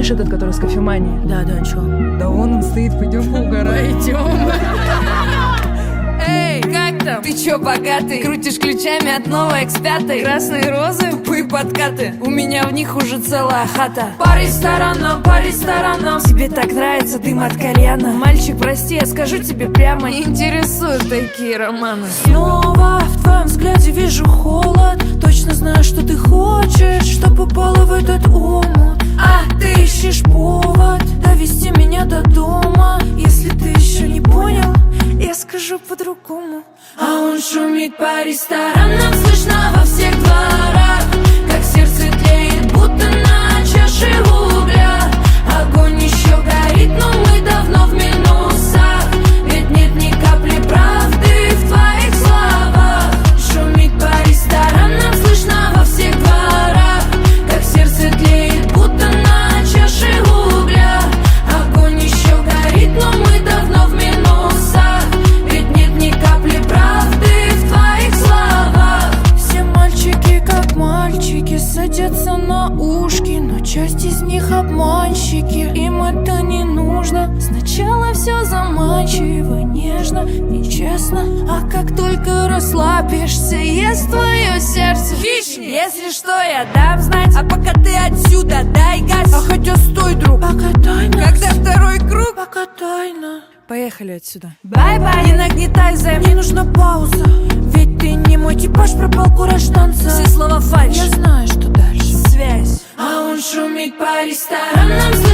Помнишь этот, который с кофеманией? Да, чё? Да он стоит, пойдем поугараем. Эй, как там? Ты чё, богатый? Крутишь ключами от новой X5. Красные розы, тупые подкаты. У меня в них уже целая хата. По ресторанам, тебе так нравится дым от кальяна. Мальчик, прости, я скажу тебе прямо, не интересуют такие романы. Снова в твоем взгляде вижу холод. Точно знаю, что ты хочешь, чтоб упала в этот омут. А ты ищешь повод довести меня до дома. Если ты еще не понял, я скажу по-другому. А он шумит по ресторанам, слышно во всех дворах, как сердце тлеет, будто на чаше угля. Огонь еще горит, но мы давно в минусах, ведь нет ни капли правды в твоих словах. Шумит по ресторанам, слышно во всех дворах, как сердце тлеет, будто на чаше угля. Огонь еще горит, но мы давно в минусах, ведь нет ни капли правды в твоих словах. Все мальчики как мальчики садятся на ушки, но часть из них обманщики, им это не нужно. Сначала все заманчиво, нежно, нечестно, а как только расслабишься, ест твое сердце хищник. Если что, я дам знать, а пока ты отсюда дай газ. А хотя стой, друг, пока тайна. Когда второй круг, пока тайна. Поехали отсюда. Бай-бай, не нагнетай займ. Мне нужна пауза, ведь ты не мой типаж, пропал кураж танца. Все слова фальшь. Я знаю, что дальше. Связь. А он шумит по ресторанам.